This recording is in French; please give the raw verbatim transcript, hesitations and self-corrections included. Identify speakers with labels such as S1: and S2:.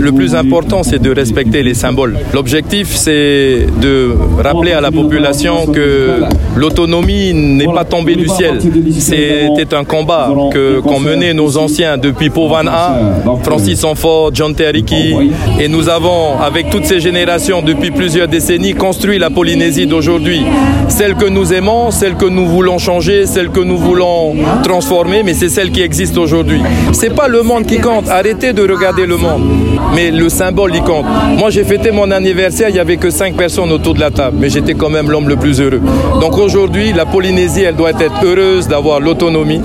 S1: Le plus important, c'est de respecter les symboles. L'objectif, c'est de rappeler à la population que l'autonomie n'est pas tombée du ciel. C'était un combat que, qu'ont mené nos anciens depuis Povana, Francis Anfort, John Teriki. Et nous avons, avec toutes ces générations, depuis plusieurs décennies, construit la Polynésie d'aujourd'hui. Celle que nous aimons, celle que nous voulons changer, celle que nous voulons transformer, mais c'est celle qui existe aujourd'hui. C'est pas le monde qui compte. Arrêtez de regarder le monde. Mais le symbole, il compte. Moi, j'ai fêté mon anniversaire, il n'y avait que cinq personnes autour de la table, mais j'étais quand même l'homme le plus heureux. Donc aujourd'hui, la Polynésie, elle doit être heureuse d'avoir l'autonomie.